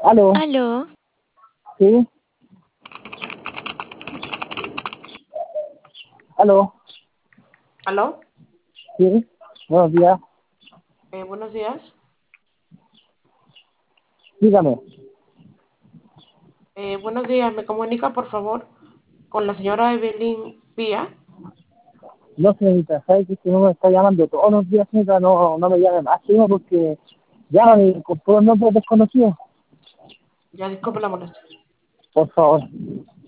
Aló, Aló, sí, aló, ¿Aló? sí, buenos días, Buenos días. dígame. Buenos días. ¿Me comunica, por favor, con la señora Evelyn Pía? No, señorita, ¿sabe que si no me está llamando todos los días, señorita? No me llame más, señor, porque llaman con puros nombres desconocidos, Ya, disculpe la molestia. por favor.